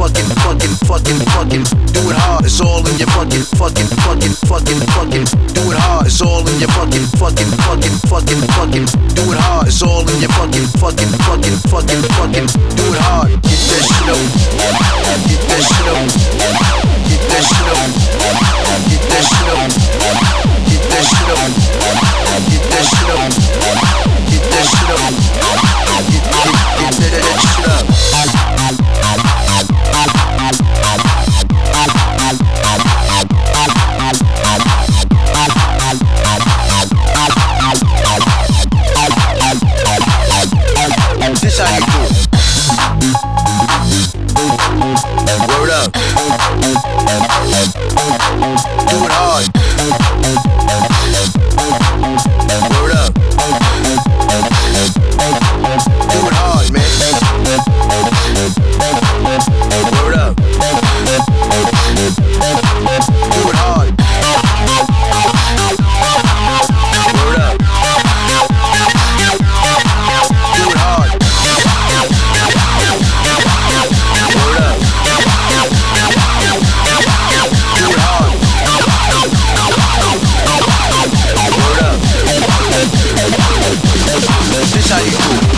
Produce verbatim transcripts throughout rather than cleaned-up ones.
fucking, fucking, fucking, fucking. Do it hard. It's all in your fucking, fucking, fucking, fucking, fucking. Do it hard. It's all in your fucking, fucking, fucking, fucking, fucking. Do it hard. It's all in your fucking, fucking, fucking, fucking, fucking. Do it hard. Get that shit up. Get that shit up. Get that shit up. Get that shit up. Get that shit up. Get that shit up. Get that shit up. Get, get, get that, that shit up. This how you do it. Word up. Do it hard. Word up. Do it hard, man. Word up. Do it hard. Word up. Do it hard. Word up. Do it hard. Word up. This how you do it.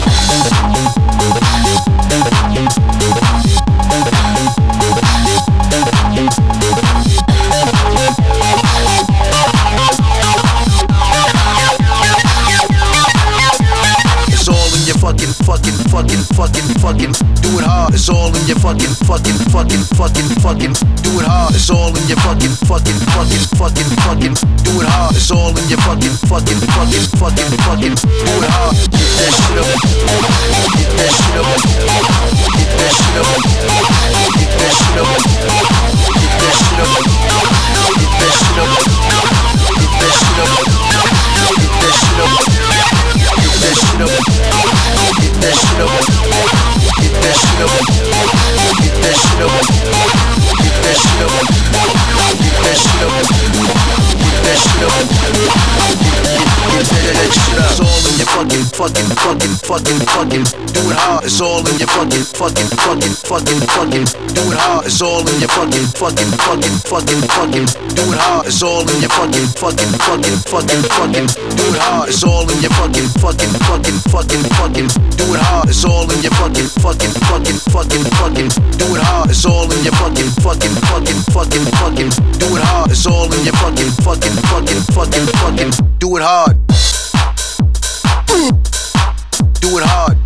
Fucking, fucking, fucking, fucking, fucking. Do it hard. It's all in your fucking, fucking, fucking, fucking, fucking. Do it hard. It's all in your fucking, fucking, fucking, fucking, fucking. Do it hard. It's all in your fucking, fucking, fucking, fucking, fucking. Do it hard. Get that shit up. Get that shit up. Get that shit up. Get that shit up. Get that shit up. Get that shit up. Get that shit up. Get that shit up. Get that shit up. Get that shit up. Get that shit up. Get that shit up. Get that shit up. Get that shit up. Get that shit up. Get that shit up. It's all in your fucking, fucking, fucking, fucking, fucking. Do it hard. It's all in your fucking, fucking, fucking, fucking, fucking. Do it hard. It's all in your fucking, fucking, fucking, fucking, fucking. Do it hard. It's all in your fucking, fucking, fucking, fucking, fucking. Do it hard. It's all in your fucking, fucking, fucking, fucking, fucking. Do it hard. It's all in your fucking, fucking, fucking, fucking, fucking. Do it hard. It's all in your fucking, fucking, fucking, fucking, fucking. Do it hard. It's all in your fucking, fucking, fucking, fucking, fucking. Do it hard. Do it hard.